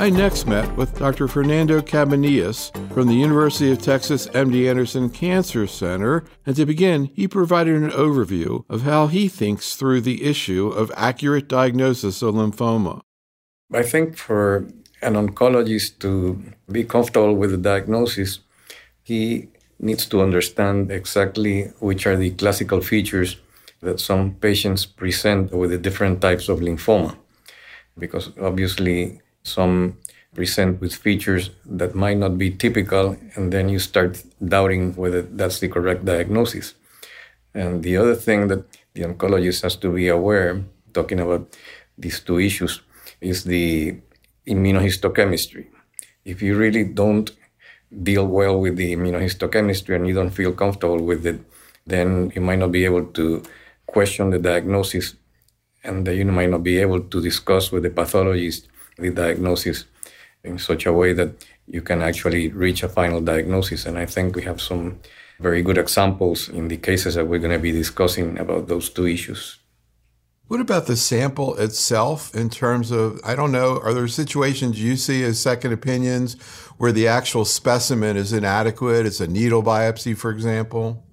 I next met with Dr. Fernando Cabanillas from the University of Texas MD Anderson Cancer Center, and to begin, he provided an overview of how he thinks through the issue of accurate diagnosis of lymphoma. I think for an oncologist to be comfortable with the diagnosis, he needs to understand exactly which are the classical features that some patients present with the different types of lymphoma, because obviously some present with features that might not be typical, and then you start doubting whether that's the correct diagnosis. And the other thing that the oncologist has to be aware, talking about these two issues, is the immunohistochemistry. If you really don't deal well with the immunohistochemistry and you don't feel comfortable with it, then you might not be able to question the diagnosis, and you might not be able to discuss with the pathologist the diagnosis in such a way that you can actually reach a final diagnosis. And I think we have some very good examples in the cases that we're going to be discussing about those two issues. What about the sample itself in terms of, I don't know, are there situations you see as second opinions where the actual specimen is inadequate? It's a needle biopsy, for example?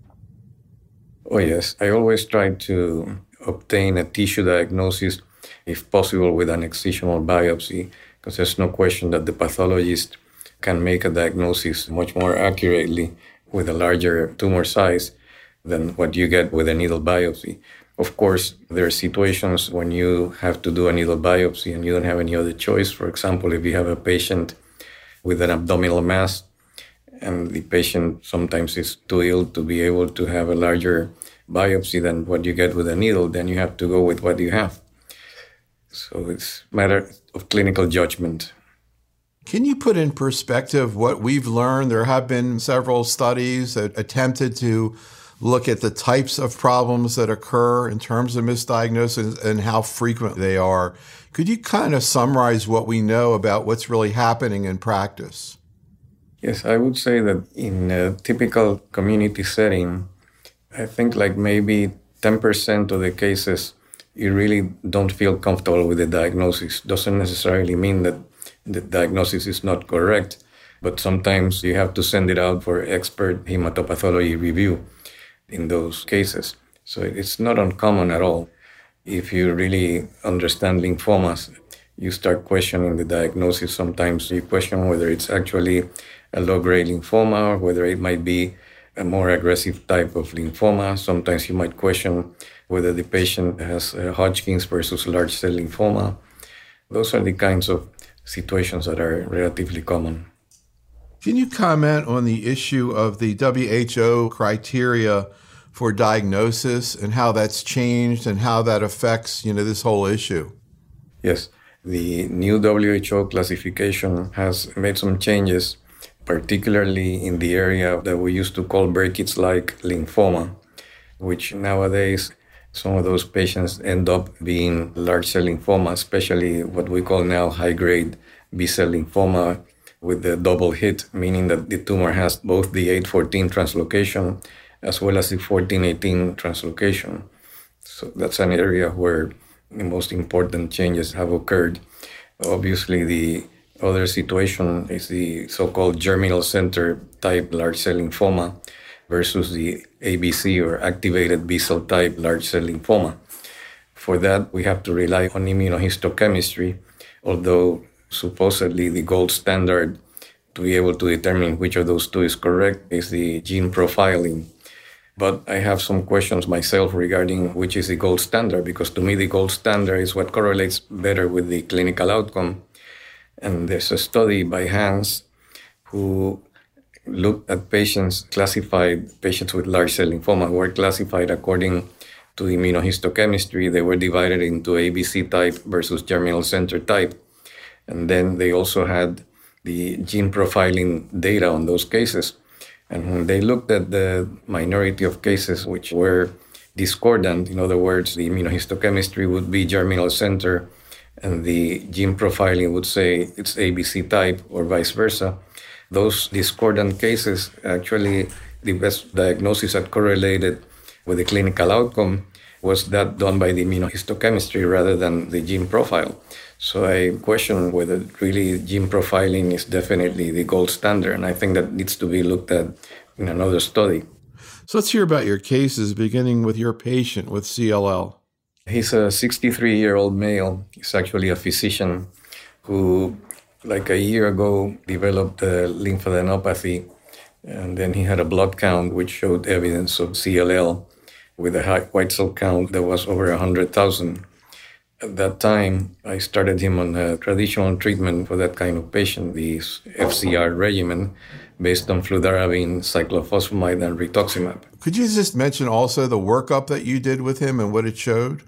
Oh, yes. I always try to obtain a tissue diagnosis, if possible, with an excisional biopsy, because there's no question that the pathologist can make a diagnosis much more accurately with a larger tumor size than what you get with a needle biopsy. Of course, there are situations when you have to do a needle biopsy and you don't have any other choice. For example, if you have a patient with an abdominal mass and the patient sometimes is too ill to be able to have a larger biopsy than what you get with a needle, then you have to go with what you have. So it's a matter of clinical judgment. Can you put in perspective what we've learned? There have been several studies that attempted to look at the types of problems that occur in terms of misdiagnosis and how frequent they are. Could you kind of summarize what we know about what's really happening in practice? Yes, I would say that in a typical community setting, I think like maybe 10% of the cases, you really don't feel comfortable with the diagnosis. Doesn't necessarily mean that the diagnosis is not correct, but sometimes you have to send it out for expert hematopathology review in those cases. So it's not uncommon at all. If you really understand lymphomas, you start questioning the diagnosis. Sometimes you question whether it's actually a low-grade lymphoma or whether it might be a more aggressive type of lymphoma. Sometimes you might question whether the patient has Hodgkin's versus large cell lymphoma. Those are the kinds of situations that are relatively common. Can you comment on the issue of the WHO criteria for diagnosis and how that's changed and how that affects, this whole issue? Yes, the new WHO classification has made some changes, particularly in the area that we used to call Burkitt's-like lymphoma, which nowadays some of those patients end up being large cell lymphoma, especially what we call now high-grade B-cell lymphoma with the double hit, meaning that the tumor has both the 814 translocation as well as the 1418 translocation. So that's an area where the most important changes have occurred. Obviously, the other situation is the so-called germinal center type large cell lymphoma versus the ABC or activated B-cell type large cell lymphoma. For that, we have to rely on immunohistochemistry, although supposedly the gold standard to be able to determine which of those two is correct is the gene profiling. But I have some questions myself regarding which is the gold standard, because to me the gold standard is what correlates better with the clinical outcome. And there's a study by Hans who looked at classified patients with large cell lymphoma who were classified according to immunohistochemistry. They were divided into ABC type versus germinal center type. And then they also had the gene profiling data on those cases. And when they looked at the minority of cases which were discordant, in other words, the immunohistochemistry would be germinal center and the gene profiling would say it's ABC type or vice versa, those discordant cases, actually the best diagnosis that correlated with the clinical outcome was that done by the immunohistochemistry rather than the gene profile? So I question whether really gene profiling is definitely the gold standard, and I think that needs to be looked at in another study. So let's hear about your cases, beginning with your patient with CLL. He's a 63-year-old male. He's actually a physician who, like a year ago, developed a lymphadenopathy, and then he had a blood count which showed evidence of CLL with a high white cell count that was over 100,000. At that time, I started him on a traditional treatment for that kind of patient, the FCR regimen, based on fludarabine, cyclophosphamide, and rituximab. Could you just mention also the workup that you did with him and what it showed?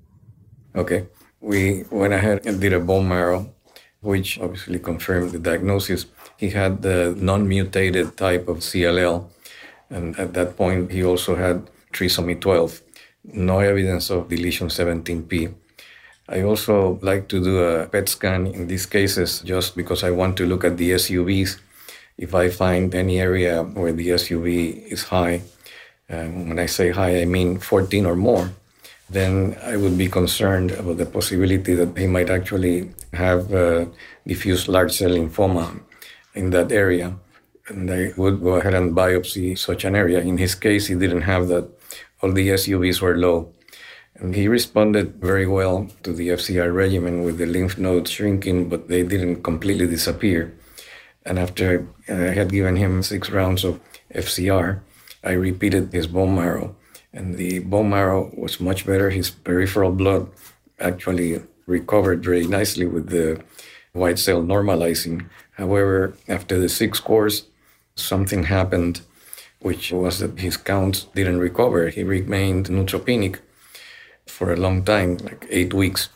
Okay. We went ahead and did a bone marrow, which obviously confirmed the diagnosis. He had the non-mutated type of CLL, and at that point, he also had trisomy 12, no evidence of deletion 17p. I also like to do a PET scan in these cases just because I want to look at the SUVs. If I find any area where the SUV is high, when I say high, I mean 14 or more, then I would be concerned about the possibility that he might actually have diffuse large cell lymphoma in that area. And I would go ahead and biopsy such an area. In his case, he didn't have that. All the SUVs were low. And he responded very well to the FCR regimen with the lymph nodes shrinking, but they didn't completely disappear. And after I had given him 6 rounds of FCR, I repeated his bone marrow. And the bone marrow was much better. His peripheral blood actually recovered very nicely with the white cell normalizing. However, after the 6th course, something happened, which was that his counts didn't recover. He remained neutropenic for a long time, like 8 weeks.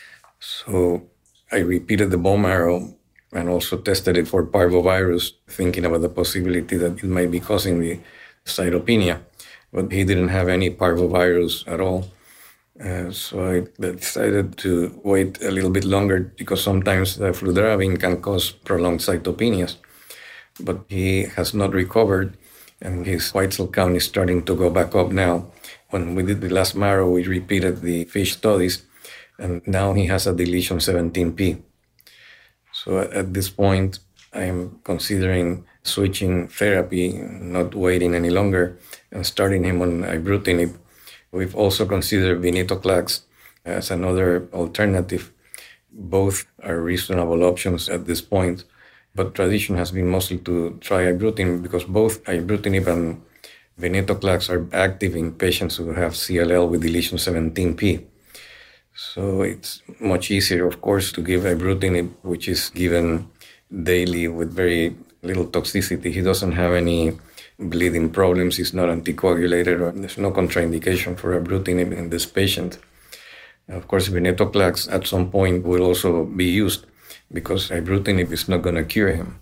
So I repeated the bone marrow and also tested it for parvovirus, thinking about the possibility that it might be causing the cytopenia. But he didn't have any parvovirus at all. So I decided to wait a little bit longer because sometimes the fludarabine can cause prolonged cytopenias. But he has not recovered, and his white cell count is starting to go back up now. When we did the last marrow, we repeated the fish studies, and now he has a deletion 17p. So at this point, I am considering switching therapy, not waiting any longer, and starting him on ibrutinib. We've also considered venetoclax as another alternative. Both are reasonable options at this point, but tradition has been mostly to try ibrutinib because both ibrutinib and venetoclax are active in patients who have CLL with deletion 17p. So it's much easier, of course, to give ibrutinib, which is given daily with very little toxicity. He doesn't have any bleeding problems. He's not anticoagulated, or there's no contraindication for ibrutinib in this patient. Of course, venetoclax at some point will also be used because ibrutinib is not going to cure him.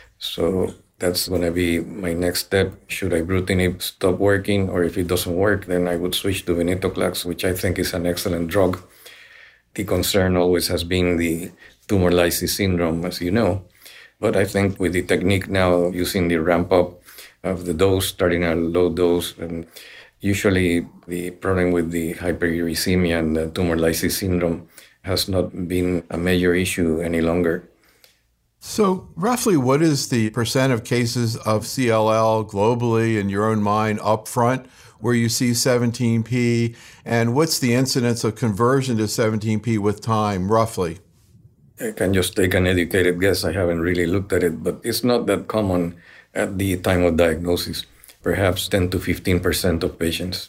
So that's going to be my next step. Should ibrutinib stop working, or if it doesn't work, then I would switch to venetoclax, which I think is an excellent drug. The concern always has been the tumor lysis syndrome, as you know. But I think with the technique now, using the ramp up of the dose, starting at a low dose, and usually the problem with the hyperuricemia and the tumor lysis syndrome has not been a major issue any longer. So roughly what is the percent of cases of CLL globally in your own mind up front where you see 17p, and what's the incidence of conversion to 17p with time, roughly? I can just take an educated guess. I haven't really looked at it, but it's not that common at the time of diagnosis, perhaps 10 to 15% of patients.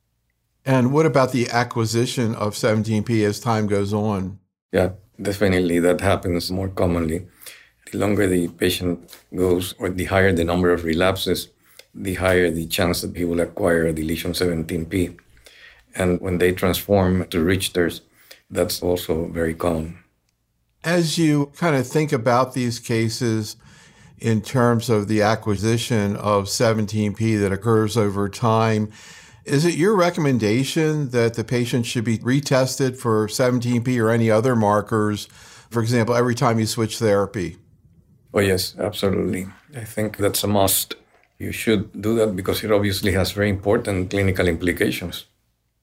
And what about the acquisition of 17p as time goes on? Yeah, definitely that happens more commonly. The longer the patient goes, or the higher the number of relapses, the higher the chance that he will acquire a deletion 17p. And when they transform to Richter's, that's also very common. As you kind of think about these cases in terms of the acquisition of 17p that occurs over time, is it your recommendation that the patient should be retested for 17p or any other markers, for example, every time you switch therapy? Oh, yes, absolutely. I think that's a must. You should do that because it obviously has very important clinical implications.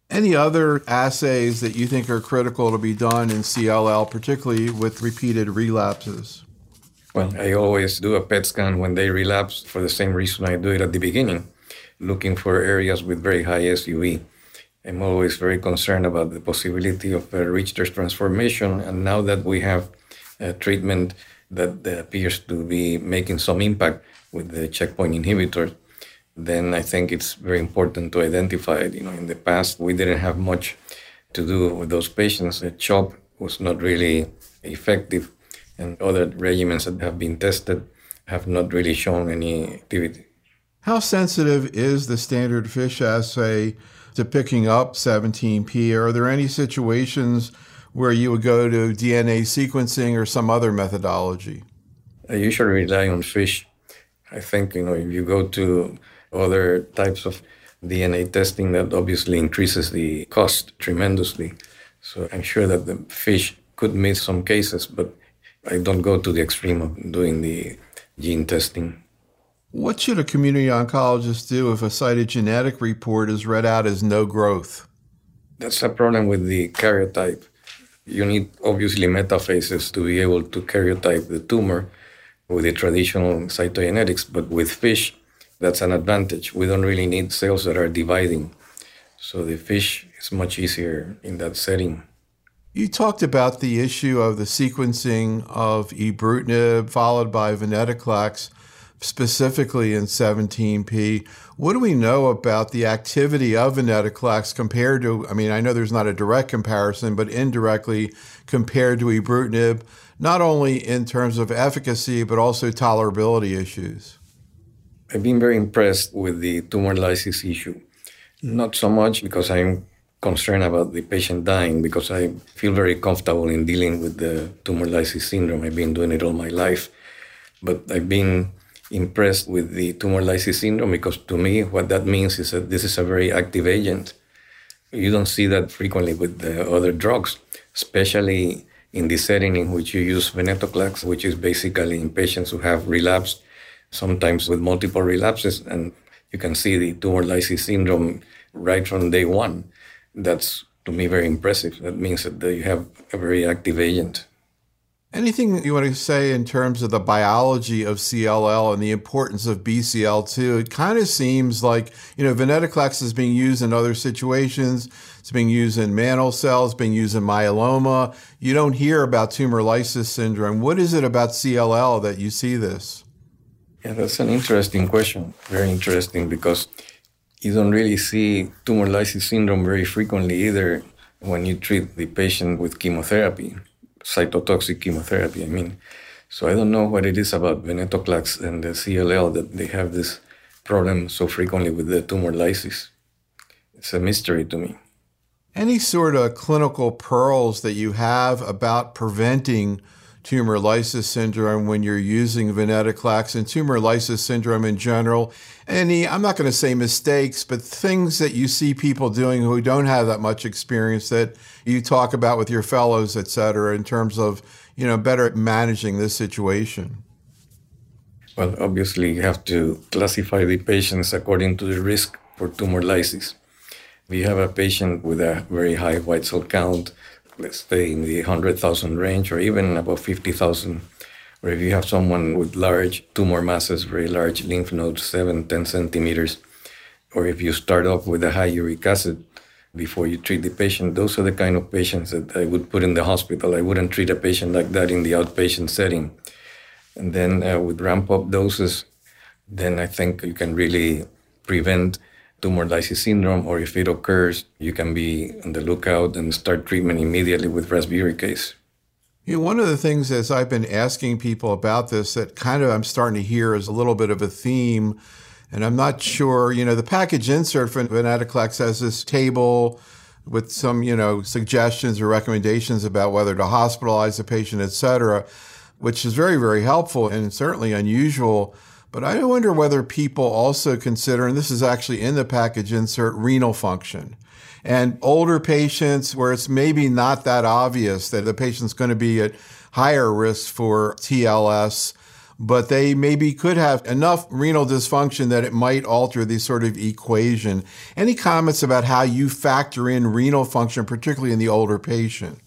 Any other assays that you think are critical to be done in CLL, particularly with repeated relapses? Well, I always do a PET scan when they relapse for the same reason I do it at the beginning, looking for areas with very high SUV. I'm always very concerned about the possibility of a Richter's transformation. And now that we have a treatment that appears to be making some impact with the checkpoint inhibitors, then I think it's very important to identify it. In the past, we didn't have much to do with those patients. The CHOP was not really effective, and other regimens that have been tested have not really shown any activity. How sensitive is the standard FISH assay to picking up 17p? Are there any situations where you would go to DNA sequencing or some other methodology? I usually rely on FISH. I think, if you go to other types of DNA testing, that obviously increases the cost tremendously. So I'm sure that the FISH could miss some cases, but I don't go to the extreme of doing the gene testing. What should a community oncologist do if a cytogenetic report is read out as no growth? That's a problem with the karyotype. You need, obviously, metaphases to be able to karyotype the tumor with the traditional cytogenetics, but with FISH, that's an advantage. We don't really need cells that are dividing. So the FISH is much easier in that setting. You talked about the issue of the sequencing of ibrutinib followed by venetoclax, specifically in 17p. What do we know about the activity of venetoclax compared to, I know there's not a direct comparison, but indirectly compared to ibrutinib, not only in terms of efficacy, but also tolerability issues? I've been very impressed with the tumor lysis issue. Not so much because I'm concerned about the patient dying, because I feel very comfortable in dealing with the tumor lysis syndrome. I've been doing it all my life. But I've been impressed with the tumor lysis syndrome because, to me, what that means is that this is a very active agent. You don't see that frequently with the other drugs, especially in the setting in which you use venetoclax, which is basically in patients who have relapsed, sometimes with multiple relapses, and you can see the tumor lysis syndrome right from day one. That's, to me, very impressive. That means that you have a very active agent. Anything you want to say in terms of the biology of CLL and the importance of BCL2? It kind of seems like, venetoclax is being used in other situations. It's being used in mantle cells, being used in myeloma. You don't hear about tumor lysis syndrome. What is it about CLL that you see this? Yeah, that's an interesting question. Very interesting, because you don't really see tumor lysis syndrome very frequently either when you treat the patient with chemotherapy. Cytotoxic chemotherapy, So I don't know what it is about venetoclax and the CLL that they have this problem so frequently with the tumor lysis. It's a mystery to me. Any sort of clinical pearls that you have about preventing tumor lysis syndrome when you're using venetoclax and tumor lysis syndrome in general? Any, I'm not going to say mistakes, but things that you see people doing who don't have that much experience that you talk about with your fellows, et cetera, in terms of, better managing this situation? Well, obviously, you have to classify the patients according to the risk for tumor lysis. We have a patient with a very high white cell count, let's say in the 100,000 range or even above 50,000, or if you have someone with large tumor masses, very large lymph nodes, 7-10 centimeters, or if you start off with a high uric acid before you treat the patient, those are the kind of patients that I would put in the hospital. I wouldn't treat a patient like that in the outpatient setting. And then with ramp-up doses, then I think you can really prevent tumor lysis syndrome, or if it occurs, you can be on the lookout and start treatment immediately with rasburicase. One of the things as I've been asking people about this that kind of I'm starting to hear is a little bit of a theme, and I'm not sure, the package insert for venetoclax has this table with some, suggestions or recommendations about whether to hospitalize the patient, et cetera, which is very, very helpful and certainly unusual. But I wonder whether people also consider, and this is actually in the package insert, renal function. And older patients where it's maybe not that obvious that the patient's going to be at higher risk for TLS, but they maybe could have enough renal dysfunction that it might alter the sort of equation. Any comments about how you factor in renal function, particularly in the older patient?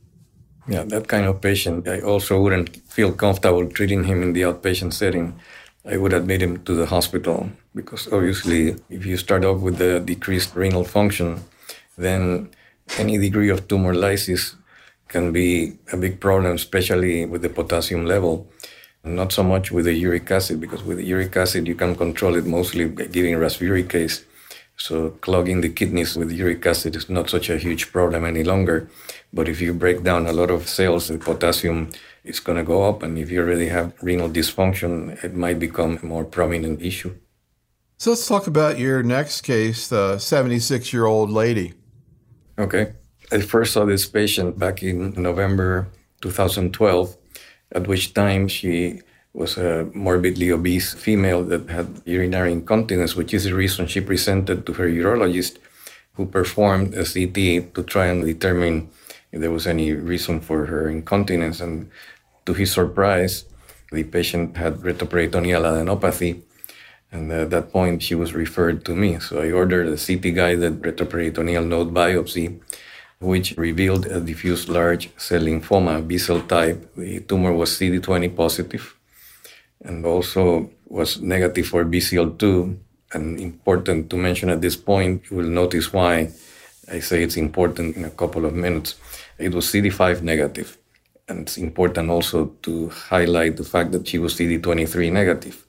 Yeah, that kind of patient, I also wouldn't feel comfortable treating him in the outpatient setting. I would admit him to the hospital because obviously if you start off with the decreased renal function, then any degree of tumor lysis can be a big problem, especially with the potassium level. Not so much with the uric acid, because with the uric acid you can control it mostly by giving rasburicase. So clogging the kidneys with uric acid is not such a huge problem any longer. But if you break down a lot of cells, the potassium is going to go up. And if you already have renal dysfunction, it might become a more prominent issue. So let's talk about your next case, the 76-year-old lady. Okay. I first saw this patient back in November 2012, at which time she was a morbidly obese female that had urinary incontinence, which is the reason she presented to her urologist, who performed a CT to try and determine if there was any reason for her incontinence. And to his surprise, the patient had retroperitoneal adenopathy. And at that point, she was referred to me. So I ordered a CT-guided retroperitoneal node biopsy, which revealed a diffuse large cell lymphoma, B-cell type. The tumor was CD20 positive and also was negative for BCL2. And important to mention at this point, you will notice why I say it's important in a couple of minutes. It was CD5 negative. And it's important also to highlight the fact that she was CD23 negative.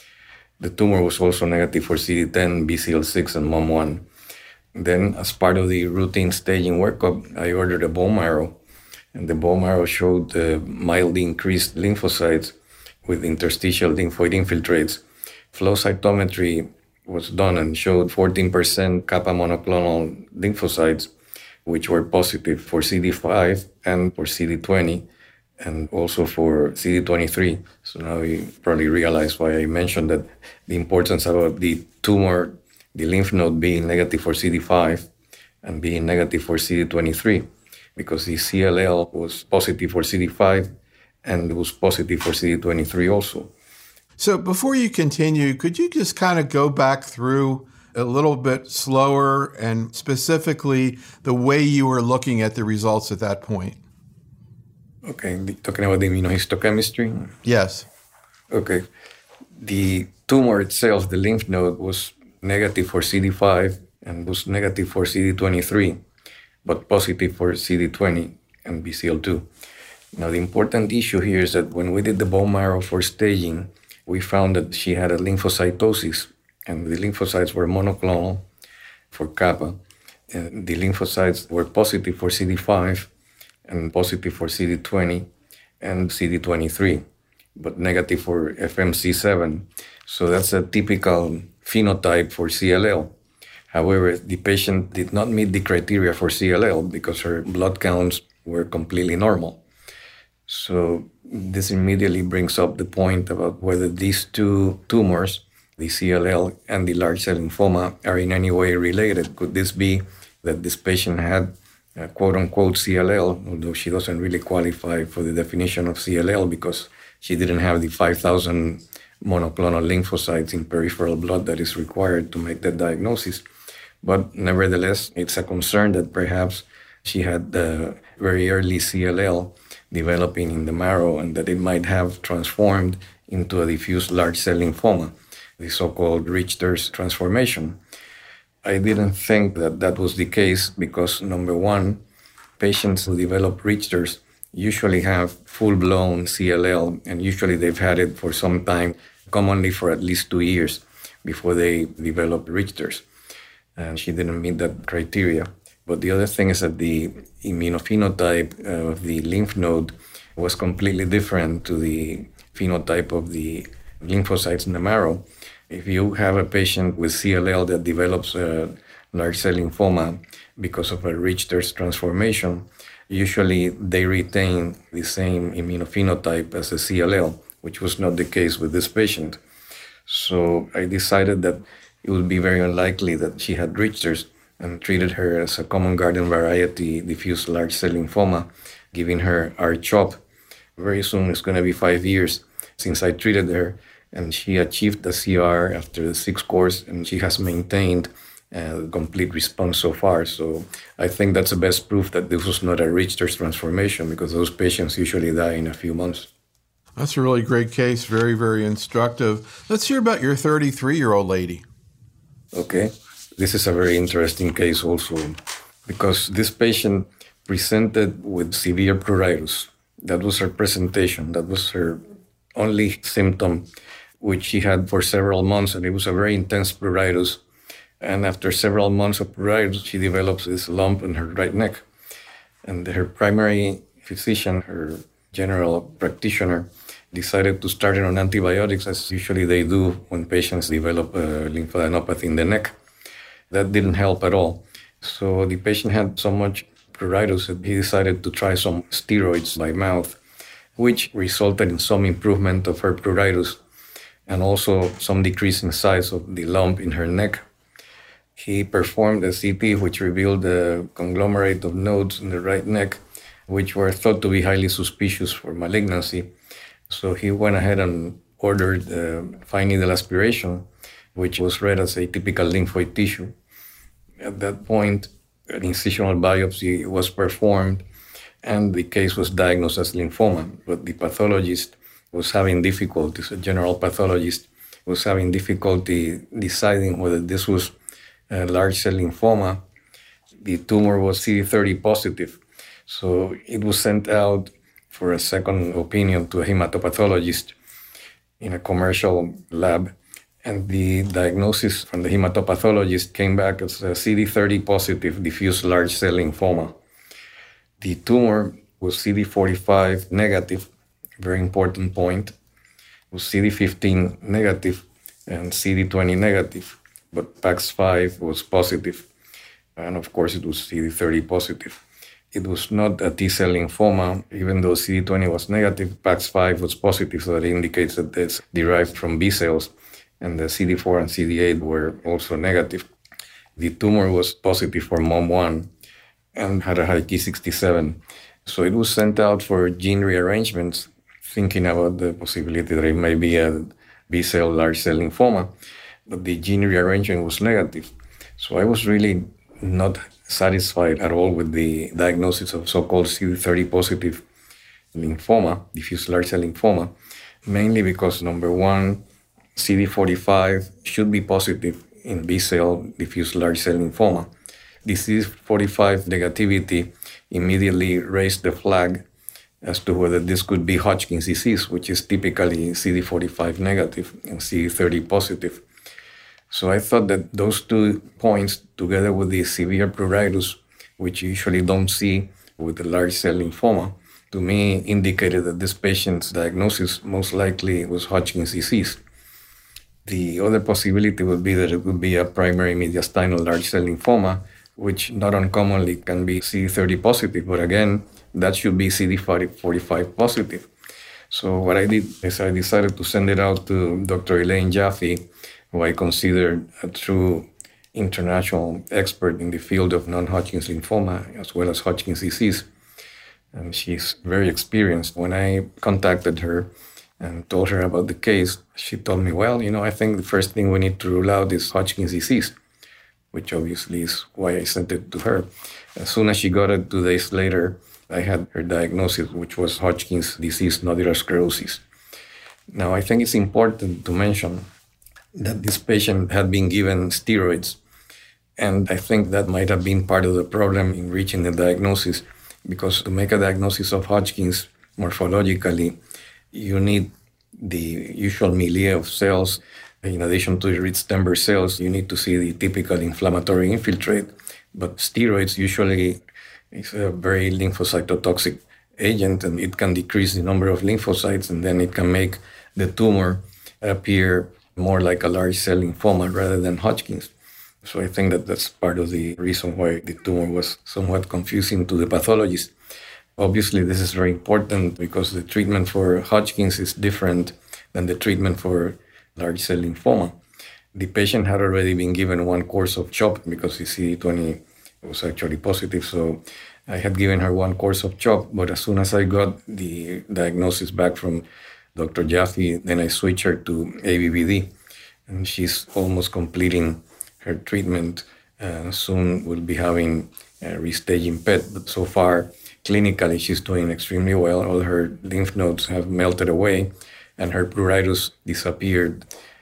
The tumor was also negative for CD10, BCL6, and MOM1. Then, as part of the routine staging workup, I ordered a bone marrow. And the bone marrow showed mildly increased lymphocytes with interstitial lymphoid infiltrates. Flow cytometry was done and showed 14% kappa monoclonal lymphocytes, which were positive for CD5 and for CD20, and also for CD23. So now you probably realize why I mentioned that the importance about the tumor, the lymph node being negative for CD5 and being negative for CD23, because the CLL was positive for CD5 and it was positive for CD23 also. So before you continue, could you just kind of go back through a little bit slower and specifically the way you were looking at the results at that point? Okay, talking about the immunohistochemistry? Yes. Okay. The tumor itself, the lymph node, was negative for CD5 and was negative for CD23, but positive for CD20 and BCL2. Now, the important issue here is that when we did the bone marrow for staging, we found that she had a lymphocytosis, and the lymphocytes were monoclonal for kappa. And the lymphocytes were positive for CD5 and positive for CD20 and CD23, but negative for FMC7. So that's a typical phenotype for CLL. However, the patient did not meet the criteria for CLL because her blood counts were completely normal. So this immediately brings up the point about whether these two tumors, the CLL and the large cell lymphoma, are in any way related. Could this be that this patient had quote-unquote CLL, although she doesn't really qualify for the definition of CLL because she didn't have the 5,000 monoclonal lymphocytes in peripheral blood that is required to make that diagnosis. But nevertheless, it's a concern that perhaps she had very early CLL developing in the marrow and that it might have transformed into a diffuse large cell lymphoma, the so-called Richter's transformation. I didn't think that that was the case because, number one, patients who develop Richter's usually have full-blown CLL, and usually they've had it for some time, commonly for at least 2 years before they develop Richter's. And she didn't meet that criteria. But the other thing is that the immunophenotype of the lymph node was completely different to the phenotype of the lymphocytes in the marrow. If you have a patient with CLL that develops a large cell lymphoma because of a Richter's transformation, usually they retain the same immunophenotype as the CLL, which was not the case with this patient. So I decided that it would be very unlikely that she had Richter's and treated her as a common garden variety diffuse large cell lymphoma, giving her R-CHOP. Very soon, it's going to be 5 years, since I treated her, and she achieved the CR after the 6th course, and she has maintained a complete response so far. So I think that's the best proof that this was not a Richter's transformation, because those patients usually die in a few months. That's a really great case. Very, very instructive. Let's hear about your 33-year-old lady. Okay. This is a very interesting case also, because this patient presented with severe pruritus. That was her presentation. That was her only symptom, which she had for several months, and it was a very intense pruritus. And after several months of pruritus, she develops this lump in her right neck. And her primary physician, her general practitioner, decided to start her on antibiotics, as usually they do when patients develop lymphadenopathy in the neck. That didn't help at all. So the patient had so much pruritus that he decided to try some steroids by mouth, which resulted in some improvement of her pruritus and also some decrease in size of the lump in her neck. He performed a CT which revealed a conglomerate of nodes in the right neck, which were thought to be highly suspicious for malignancy. So he went ahead and ordered fine needle aspiration, which was read as atypical lymphoid tissue. At that point, an incisional biopsy was performed, and the case was diagnosed as lymphoma. But the pathologist was having difficulties, a general pathologist was having difficulty deciding whether this was a large cell lymphoma. The tumor was CD30 positive, so it was sent out for a second opinion to a hematopathologist in a commercial lab. And the diagnosis from the hematopathologist came back as a CD30 positive diffuse large cell lymphoma. The tumor was CD45 negative, very important point. It was CD15 negative and CD20 negative, but PAX5 was positive. And of course, it was CD30 positive. It was not a T-cell lymphoma, even though CD20 was negative, PAX5 was positive, so that indicates that it's derived from B cells. And the CD4 and CD8 were also negative. The tumor was positive for MOM1 and had a high Ki67. So it was sent out for gene rearrangements, thinking about the possibility that it may be a B-cell large cell lymphoma, but the gene rearrangement was negative. So I was really not satisfied at all with the diagnosis of so-called CD30 positive lymphoma, diffuse large cell lymphoma, mainly because, number one, CD45 should be positive in B-cell diffuse large cell lymphoma. The CD45 negativity immediately raised the flag as to whether this could be Hodgkin's disease, which is typically CD45 negative and CD30 positive. So I thought that those 2 points, together with the severe pruritus, which you usually don't see with the large cell lymphoma, to me indicated that this patient's diagnosis most likely was Hodgkin's disease. The other possibility would be that it would be a primary mediastinal large cell lymphoma, which not uncommonly can be CD30 positive, but again, that should be CD45 positive. So what I did is I decided to send it out to Dr. Elaine Jaffe, who I consider a true international expert in the field of non-Hodgkin's lymphoma, as well as Hodgkin's disease. And she's very experienced. When I contacted her and told her about the case, she told me, well, I think the first thing we need to rule out is Hodgkin's disease, which obviously is why I sent it to her. As soon as she got it 2 days later, I had her diagnosis, which was Hodgkin's disease nodular sclerosis. Now, I think it's important to mention that this patient had been given steroids, and I think that might have been part of the problem in reaching the diagnosis, because to make a diagnosis of Hodgkin's morphologically, you need the usual milieu of cells. In addition to the Ritz-Stember cells, you need to see the typical inflammatory infiltrate. But steroids usually is a very lymphocytotoxic agent, and it can decrease the number of lymphocytes, and then it can make the tumor appear more like a large cell lymphoma rather than Hodgkin's. So I think that that's part of the reason why the tumor was somewhat confusing to the pathologist. Obviously, this is very important because the treatment for Hodgkin's is different than the treatment for large cell lymphoma. The patient had already been given 1 course of CHOP because the CD20 was actually positive. So I had given her 1 course of CHOP, but as soon as I got the diagnosis back from Dr. Jaffe. Then I switched her to ABVD, and she's almost completing her treatment. Soon we'll be having restaging PET, but so far, clinically, she's doing extremely well. All her lymph nodes have melted away, and her pruritus disappeared.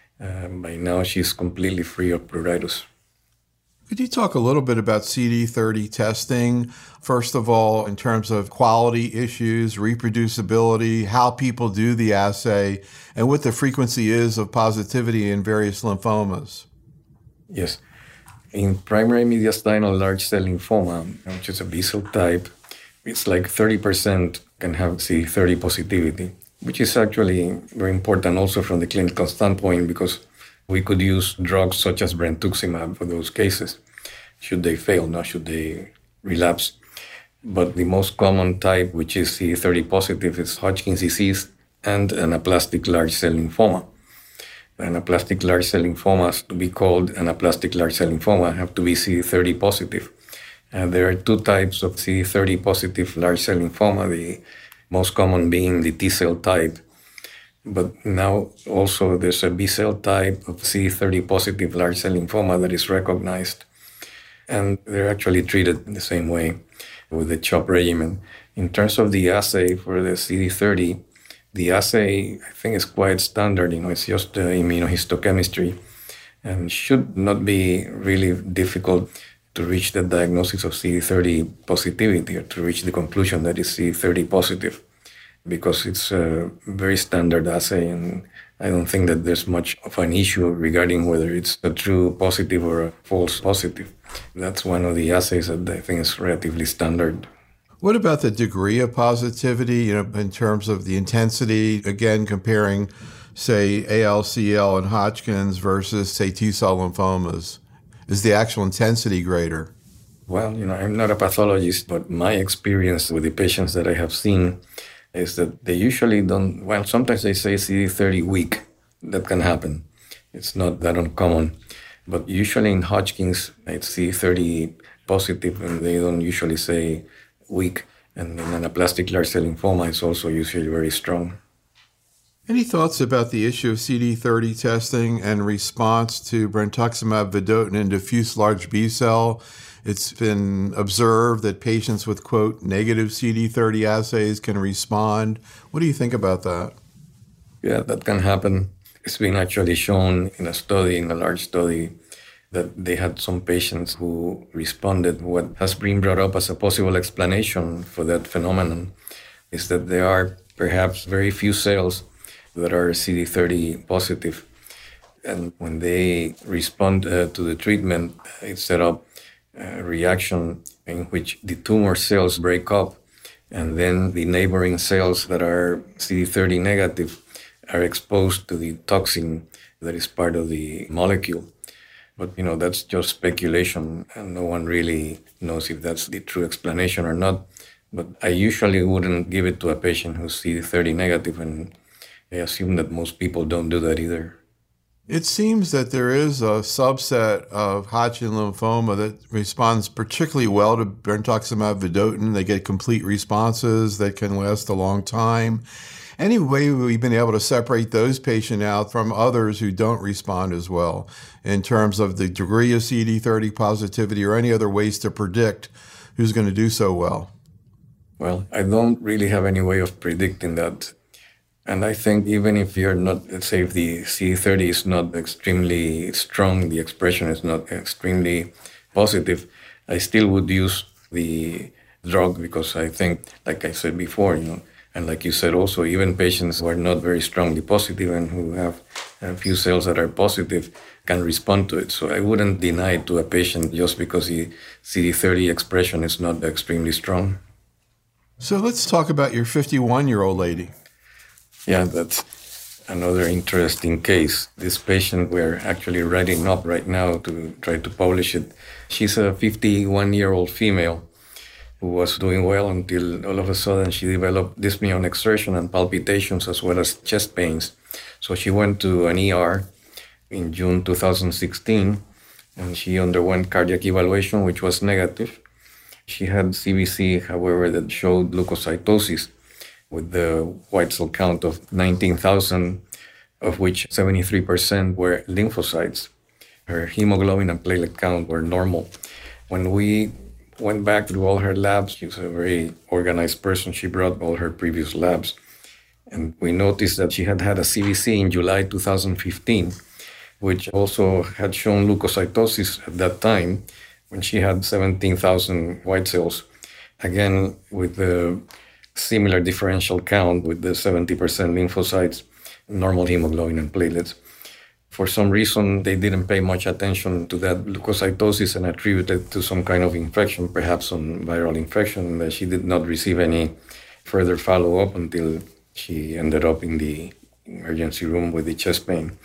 By now, she's completely free of pruritus. Could you talk a little bit about CD30 testing? First of all, in terms of quality issues, reproducibility, how people do the assay, and what the frequency is of positivity in various lymphomas. Yes. In primary mediastinal large cell lymphoma, which is a B cell type, it's like 30% can have CD30 positivity, which is actually very important also from the clinical standpoint, because we could use drugs such as brentuximab for those cases, should they fail, not should they relapse. But the most common type, which is CD30 positive, is Hodgkin's disease and anaplastic large cell lymphoma. Anaplastic large cell lymphomas, to be called anaplastic large cell lymphoma, have to be CD30 positive. There are two types of CD30 positive large cell lymphoma, the most common being the T cell type. But now also there's a B cell type of CD30 positive large cell lymphoma that is recognized. And they're actually treated in the same way with the CHOP regimen. In terms of the assay for the CD30, the assay, I think, is quite standard. It's just immunohistochemistry, and should not be really difficult to reach the diagnosis of CD30 positivity, or to reach the conclusion that it's CD30 positive, because it's a very standard assay, and I don't think that there's much of an issue regarding whether it's a true positive or a false positive. That's one of the assays that I think is relatively standard. What about the degree of positivity, in terms of the intensity, again, comparing, say, ALCL and Hodgkin's versus, say, T-cell lymphomas? Is the actual intensity greater? Well, I'm not a pathologist, but my experience with the patients that I have seen is that they usually don't, well, sometimes they say CD30 weak. That can happen. It's not that uncommon. But usually in Hodgkin's, it's CD30 positive, and they don't usually say weak. And in anaplastic large cell lymphoma, it's also usually very strong. Any thoughts about the issue of CD30 testing and response to brentuximab vedotin in diffuse large B-cell? It's been observed that patients with, quote, negative CD30 assays can respond. What do you think about that? Yeah, that can happen. It's been actually shown in a large study, that they had some patients who responded. What has been brought up as a possible explanation for that phenomenon is that there are perhaps very few cells that are CD30 positive. And when they respond to the treatment, it set up a reaction in which the tumor cells break up, and then the neighboring cells that are CD30 negative are exposed to the toxin that is part of the molecule. But, that's just speculation, and no one really knows if that's the true explanation or not. But I usually wouldn't give it to a patient who's CD30 negative, and I assume that most people don't do that either. It seems that there is a subset of Hodgkin lymphoma that responds particularly well to brentuximab vedotin. They get complete responses that can last a long time. Any way we've been able to separate those patients out from others who don't respond as well in terms of the degree of CD30 positivity, or any other ways to predict who's going to do so well? Well, I don't really have any way of predicting that. And I think even if you're not, let's say if the CD30 is not extremely strong, the expression is not extremely positive, I still would use the drug, because I think, like I said before, and like you said also, even patients who are not very strongly positive and who have a few cells that are positive can respond to it. So I wouldn't deny it to a patient just because the CD30 expression is not extremely strong. So let's talk about your 51-year-old lady. Yeah, that's another interesting case. This patient we're actually writing up right now to try to publish it. She's a 51-year-old female who was doing well until all of a sudden she developed dyspnea on exertion and palpitations as well as chest pains. So she went to an ER in June 2016, and she underwent cardiac evaluation, which was negative. She had CBC, however, that showed leukocytosis, with the white cell count of 19,000, of which 73% were lymphocytes. Her hemoglobin and platelet count were normal. When we went back through all her labs, she was a very organized person. She brought all her previous labs. And we noticed that she had had a CBC in July 2015, which also had shown leukocytosis at that time when she had 17,000 white cells, again with the similar differential count with the 70% lymphocytes, normal hemoglobin and platelets. For some reason, they didn't pay much attention to that leukocytosis and attributed it to some kind of infection, perhaps some viral infection, that she did not receive any further follow-up until she ended up in the emergency room with the chest pain.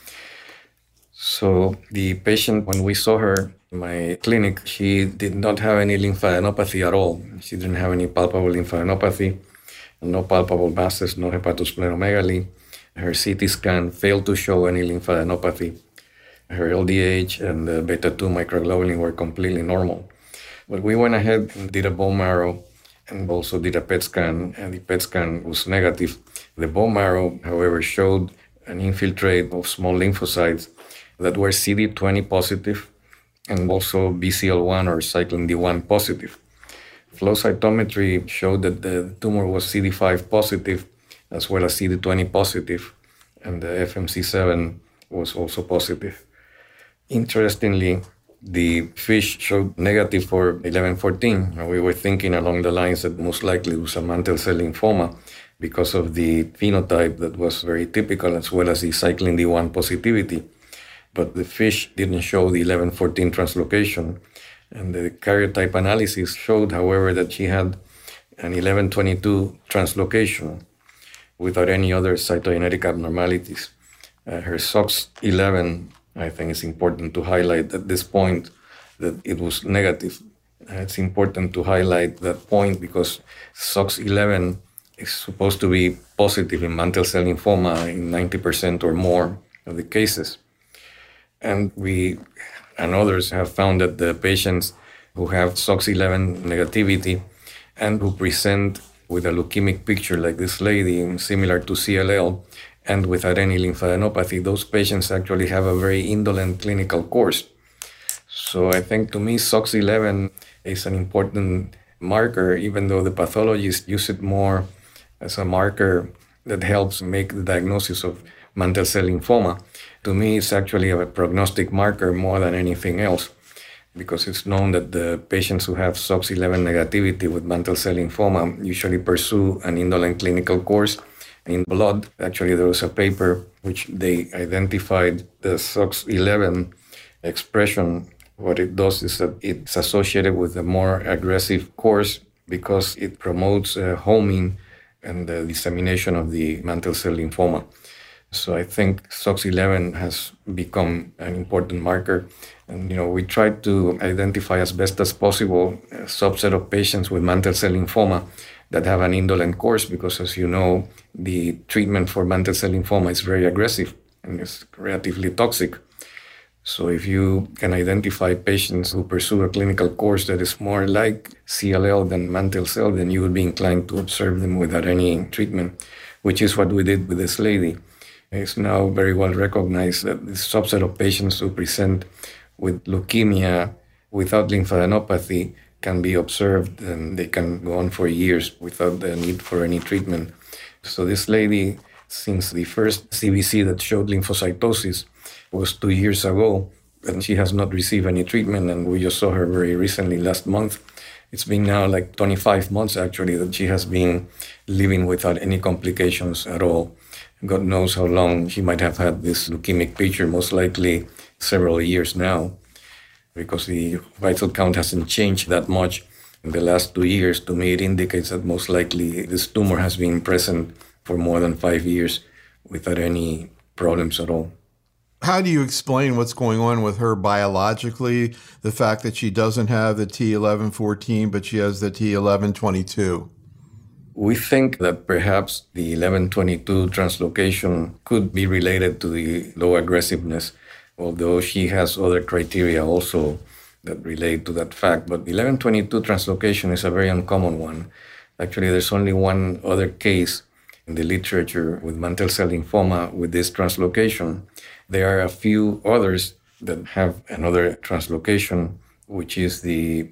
So the patient, when we saw her in my clinic, she did not have any lymphadenopathy at all. She didn't have any palpable lymphadenopathy, no palpable masses, no hepatosplenomegaly. Her CT scan failed to show any lymphadenopathy. Her LDH and the beta-2 microglobulin were completely normal. But we went ahead and did a bone marrow and also did a PET scan, and the PET scan was negative. The bone marrow, however, showed an infiltrate of small lymphocytes that were CD20 positive and also BCL1 or cyclin D1 positive. Flow cytometry showed that the tumor was CD5 positive as well as CD20 positive, and the FMC7 was also positive. Interestingly, the FISH showed negative for 1114. And we were thinking along the lines that most likely it was a mantle cell lymphoma because of the phenotype that was very typical, as well as the cyclin D1 positivity. But the FISH didn't show the 1114 translocation. And the karyotype analysis showed, however, that she had an 1122 translocation without any other cytogenetic abnormalities. Her SOX11, I think it's important to highlight at this point that it was negative. It's important to highlight that point because SOX11 is supposed to be positive in mantle cell lymphoma in 90% or more of the cases. And we and others have found that the patients who have SOX11 negativity and who present with a leukemic picture like this lady, similar to CLL, and without any lymphadenopathy, those patients actually have a very indolent clinical course. So I think to me, SOX11 is an important marker, even though the pathologists use it more as a marker that helps make the diagnosis of mantle cell lymphoma. To me, it's actually a prognostic marker more than anything else, because it's known that the patients who have SOX11 negativity with mantle cell lymphoma usually pursue an indolent clinical course. In blood, actually, there was a paper which they identified the SOX11 expression. What it does is that it's associated with a more aggressive course because it promotes homing and the dissemination of the mantle cell lymphoma. So I think SOX11 has become an important marker. And, we try to identify as best as possible a subset of patients with mantle cell lymphoma that have an indolent course because, as you know, the treatment for mantle cell lymphoma is very aggressive and it's relatively toxic. So if you can identify patients who pursue a clinical course that is more like CLL than mantle cell, then you would be inclined to observe them without any treatment, which is what we did with this lady. It's now very well recognized that this subset of patients who present with leukemia without lymphadenopathy can be observed, and they can go on for years without the need for any treatment. So this lady, since the first CBC that showed lymphocytosis was 2 years ago, and she has not received any treatment, and we just saw her very recently last month. It's been now like 25 months actually that she has been living without any complications at all. God knows how long she might have had this leukemic picture, most likely several years now, because the white cell count hasn't changed that much in the last 2 years. To me, it indicates that most likely this tumor has been present for more than 5 years without any problems at all. How do you explain what's going on with her biologically, the fact that she doesn't have the T1114, but she has the T1122? We think that perhaps the 1122 translocation could be related to the low aggressiveness, although she has other criteria also that relate to that fact. But the 1122 translocation is a very uncommon one. Actually, there's only one other case in the literature with mantle cell lymphoma with this translocation. There are a few others that have another translocation, which is the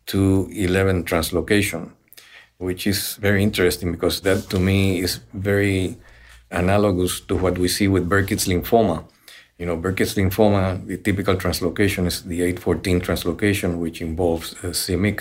211 translocation, which is very interesting because that to me is very analogous to what we see with Burkitt's lymphoma. You know, Burkitt's lymphoma, the typical translocation is the 814 translocation, which involves c-MYC.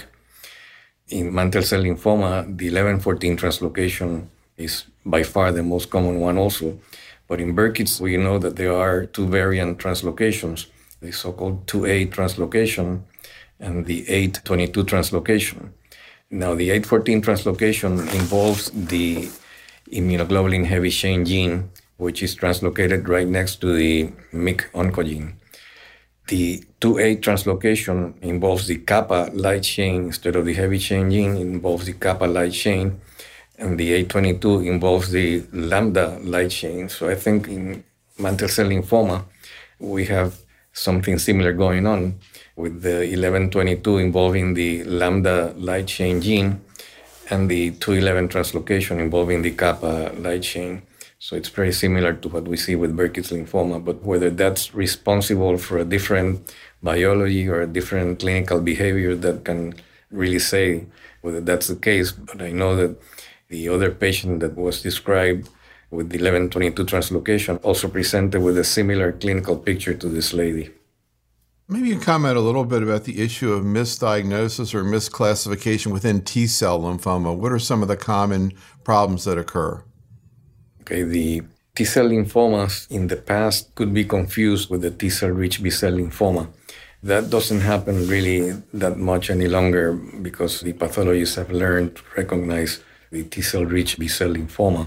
In mantle cell lymphoma, the 1114 translocation is by far the most common one also. But in Burkitt's, we know that there are two variant translocations, the so-called 2A translocation and the 822 translocation. Now, the 814 translocation involves the immunoglobulin heavy chain gene, which is translocated right next to the MYC oncogene. The 2A translocation involves the kappa light chain instead of the heavy chain gene. It involves the kappa light chain. And the 822 involves the lambda light chain. So I think in mantle cell lymphoma, we have something similar going on with the 1122 involving the lambda light chain gene and the 211 translocation involving the kappa light chain. So it's very similar to what we see with Burkitt's lymphoma, but whether that's responsible for a different biology or a different clinical behavior, that can really say whether that's the case. But I know that the other patient that was described with the 1122 translocation also presented with a similar clinical picture to this lady. Maybe you can comment a little bit about the issue of misdiagnosis or misclassification within T-cell lymphoma. What are some of the common problems that occur? Okay, the T-cell lymphomas in the past could be confused with the T-cell rich B-cell lymphoma. That doesn't happen really that much any longer because the pathologists have learned to recognize the T-cell rich B-cell lymphoma.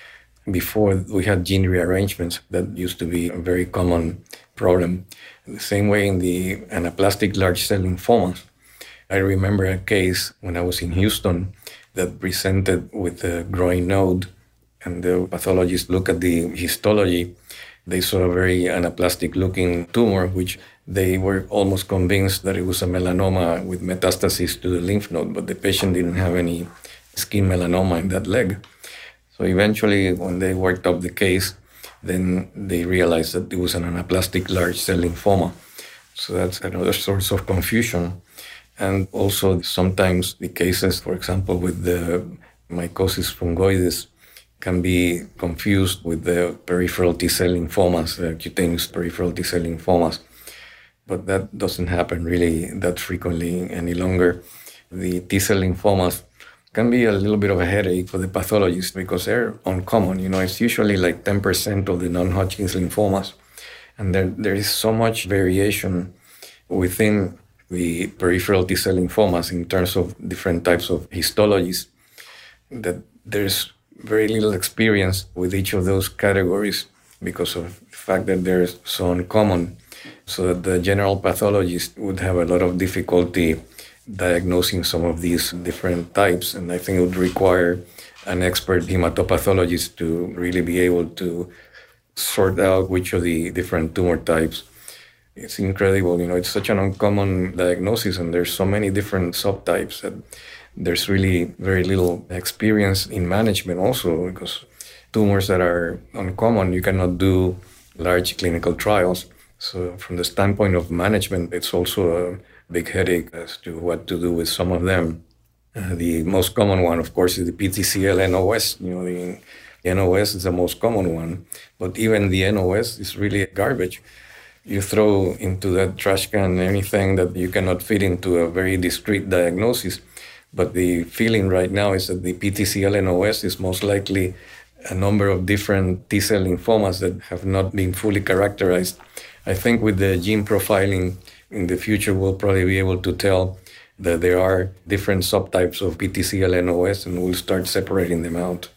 Before we had gene rearrangements, that used to be a very common problem. The same way in the anaplastic large cell lymphomas. I remember a case when I was in Houston that presented with a growing node, and the pathologist looked at the histology. They saw a very anaplastic-looking tumor, which they were almost convinced that it was a melanoma with metastasis to the lymph node, but the patient didn't have any skin melanoma in that leg. So eventually, when they worked up the case, then they realized that it was an anaplastic large cell lymphoma. So that's another source of confusion. And also sometimes the cases, for example, with the mycosis fungoides, can be confused with the peripheral T-cell lymphomas, cutaneous peripheral T-cell lymphomas. But that doesn't happen really that frequently any longer. The T-cell lymphomas can be a little bit of a headache for the pathologist because they're uncommon. You know, it's usually like 10% of the non-Hodgkin's lymphomas. And there is so much variation within the peripheral T-cell lymphomas in terms of different types of histologies that there's very little experience with each of those categories because of the fact that they're so uncommon, so that the general pathologist would have a lot of difficulty diagnosing some of these different types. And I think it would require an expert hematopathologist to really be able to sort out which of the different tumor types. It's incredible, you know, it's such an uncommon diagnosis and there's so many different subtypes that there's really very little experience in management also, because tumors that are uncommon, you cannot do large clinical trials. So from the standpoint of management, it's also a big headache as to what to do with some of them. The most common one, of course, is the PTCL NOS. You know, the NOS is the most common one, but even the NOS is really garbage. You throw into that trash can anything that you cannot fit into a very discrete diagnosis. But the feeling right now is that the PTCL NOS is most likely a number of different T-cell lymphomas that have not been fully characterized. I think with the gene profiling in the future, we'll probably be able to tell that there are different subtypes of PTCL NOS, and we'll start separating them out.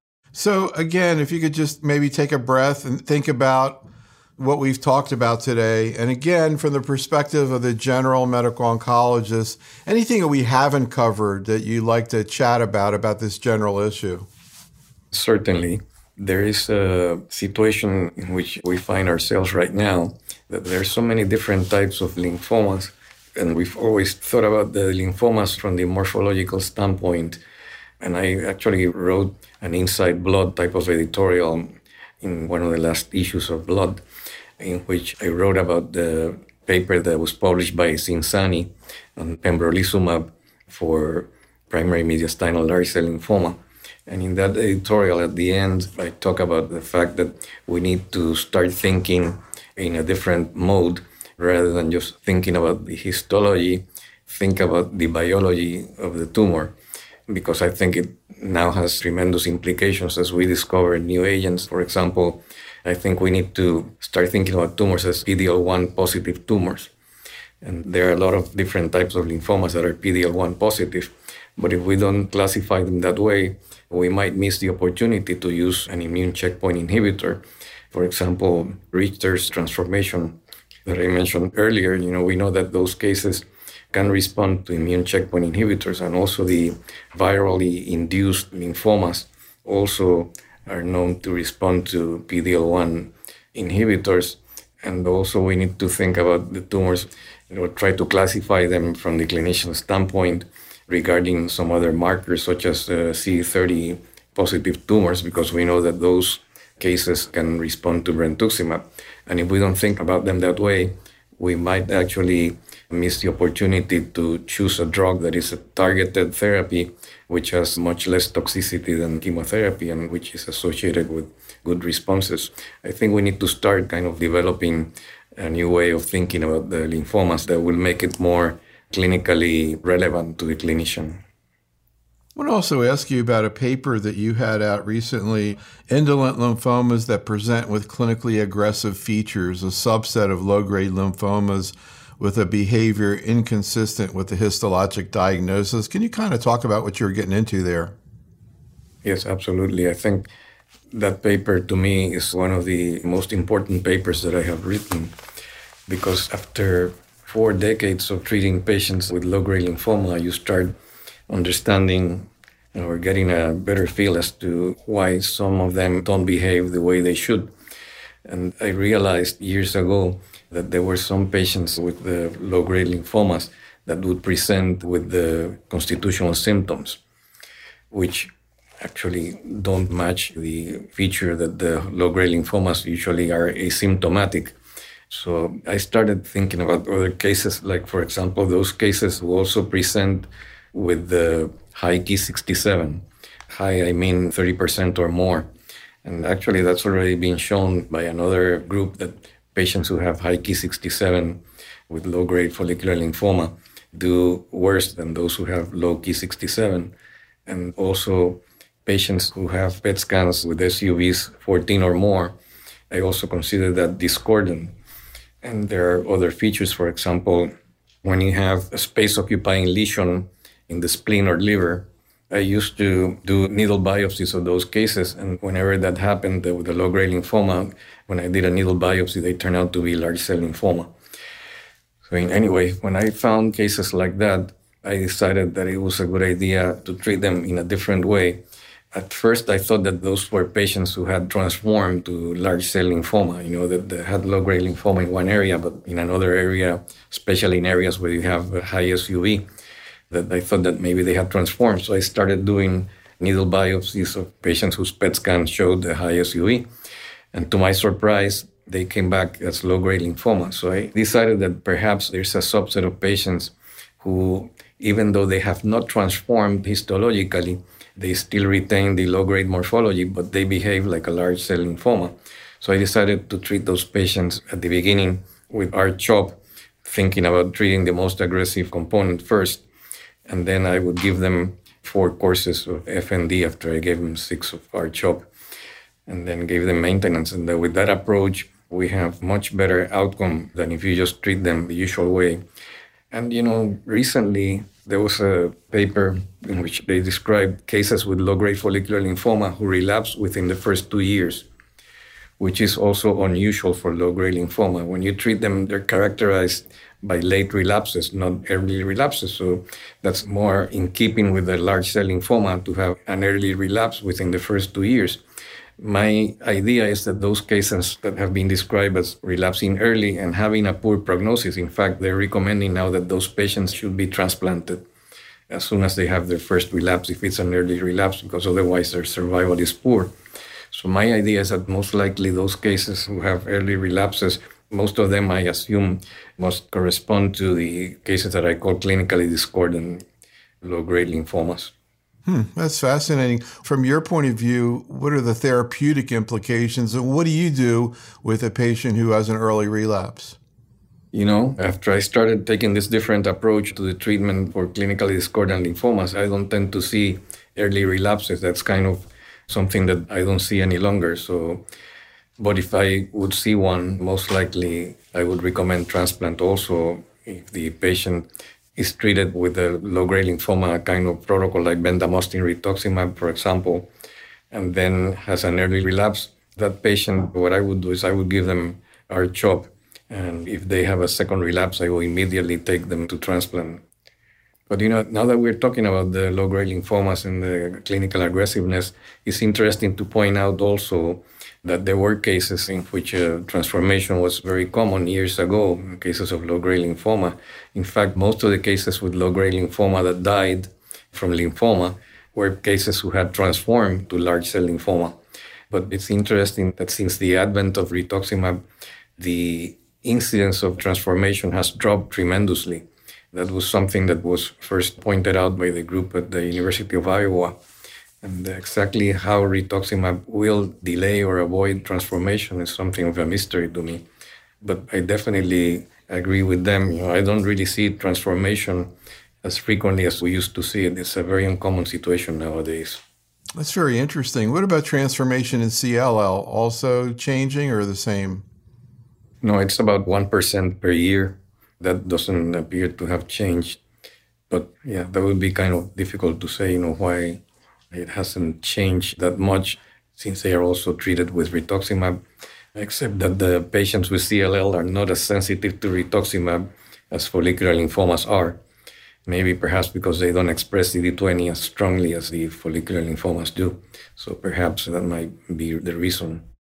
So again, if you could just maybe take a breath and think about what we've talked about today. And again, from the perspective of the general medical oncologist, anything that we haven't covered that you'd like to chat about this general issue? Certainly. There is a situation in which we find ourselves right now that there are so many different types of lymphomas. And we've always thought about the lymphomas from the morphological standpoint. And I actually wrote an Inside Blood type of editorial in one of the last issues of Blood, in which I wrote about the paper that was published by Zinsani on pembrolizumab for primary mediastinal large cell lymphoma. And in that editorial at the end, I talk about the fact that we need to start thinking in a different mode rather than just thinking about the histology, think about the biology of the tumor, because I think it now has tremendous implications as we discover new agents. For example, I think we need to start thinking about tumors as PD-L1 positive tumors. And there are a lot of different types of lymphomas that are PD-L1 positive. But if we don't classify them that way, we might miss the opportunity to use an immune checkpoint inhibitor. For example, Richter's transformation that I mentioned earlier, we know that those cases can respond to immune checkpoint inhibitors, and also the virally induced lymphomas also are known to respond to PD-L1 inhibitors. And also we need to think about the tumors, try to classify them from the clinician standpoint regarding some other markers such as CD30 positive tumors, because we know that those cases can respond to brentuximab. And if we don't think about them that way, we might actually miss the opportunity to choose a drug that is a targeted therapy, which has much less toxicity than chemotherapy and which is associated with good responses. I think we need to start kind of developing a new way of thinking about the lymphomas that will make it more clinically relevant to the clinician. I want to also ask you about a paper that you had out recently, Indolent Lymphomas that Present with Clinically Aggressive Features, a subset of low-grade lymphomas with a behavior inconsistent with the histologic diagnosis. Can you kind of talk about what you were getting into there? Yes, absolutely. I think that paper to me is one of the most important papers that I have written, because after 4 decades of treating patients with low-grade lymphoma, you start understanding or getting a better feel as to why some of them don't behave the way they should. And I realized years ago that there were some patients with the low-grade lymphomas that would present with the constitutional symptoms, which actually don't match the feature that the low-grade lymphomas usually are asymptomatic. So I started thinking about other cases, like, for example, those cases who also present with the high Ki67. High, I mean 30% or more. And actually, that's already been shown by another group, that patients who have high Ki67 with low-grade follicular lymphoma do worse than those who have low Ki67. And also, patients who have PET scans with SUVs 14 or more, I also consider that discordant. And there are other features. For example, when you have a space-occupying lesion in the spleen or liver, I used to do needle biopsies of those cases. And whenever that happened with the low-grade lymphoma, when I did a needle biopsy, they turned out to be large cell lymphoma. So anyway, when I found cases like that, I decided that it was a good idea to treat them in a different way. At first, I thought that those were patients who had transformed to large cell lymphoma, that they had low-grade lymphoma in one area, but in another area, especially in areas where you have a high SUV, that I thought that maybe they had transformed. So I started doing needle biopsies of patients whose PET scan showed the high SUV. And to my surprise, they came back as low-grade lymphoma. So I decided that perhaps there's a subset of patients who, even though they have not transformed histologically, they still retain the low-grade morphology, but they behave like a large cell lymphoma. So I decided to treat those patients at the beginning with R-CHOP, thinking about treating the most aggressive component first. And then I would give them 4 courses of FND after I gave them 6 of R-CHOP, and then gave them maintenance. And with that approach, we have much better outcome than if you just treat them the usual way. And, recently there was a paper in which they described cases with low-grade follicular lymphoma who relapsed within the first 2 years, which is also unusual for low-grade lymphoma. When you treat them, they're characterized by late relapses, not early relapses. So that's more in keeping with the large cell lymphoma to have an early relapse within the first 2 years. My idea is that those cases that have been described as relapsing early and having a poor prognosis, in fact, they're recommending now that those patients should be transplanted as soon as they have their first relapse, if it's an early relapse, because otherwise their survival is poor. So my idea is that most likely those cases who have early relapses, most of them, I assume, must correspond to the cases that I call clinically discordant low-grade lymphomas. That's fascinating. From your point of view, what are the therapeutic implications, and what do you do with a patient who has an early relapse? After I started taking this different approach to the treatment for clinically discordant lymphomas, I don't tend to see early relapses. That's kind of something that I don't see any longer. But if I would see one, most likely I would recommend transplant also if the patient is treated with a low-grade lymphoma kind of protocol like bendamustine rituximab, for example, and then has an early relapse. That patient, what I would do is I would give them R-CHOP. And if they have a second relapse, I will immediately take them to transplant. But now that we're talking about the low-grade lymphomas and the clinical aggressiveness, it's interesting to point out also that there were cases in which transformation was very common years ago, cases of low-grade lymphoma. In fact, most of the cases with low-grade lymphoma that died from lymphoma were cases who had transformed to large cell lymphoma. But it's interesting that since the advent of rituximab, the incidence of transformation has dropped tremendously. That was something that was first pointed out by the group at the University of Iowa. And exactly how rituximab will delay or avoid transformation is something of a mystery to me. But I definitely agree with them. I don't really see transformation as frequently as we used to see it. It's a very uncommon situation nowadays. That's very interesting. What about transformation in CLL? Also changing or the same? No, it's about 1% per year. That doesn't appear to have changed. But yeah, that would be kind of difficult to say, why it hasn't changed that much since they are also treated with rituximab, except that the patients with CLL are not as sensitive to rituximab as follicular lymphomas are. Maybe perhaps because they don't express CD20 as strongly as the follicular lymphomas do. So perhaps that might be the reason.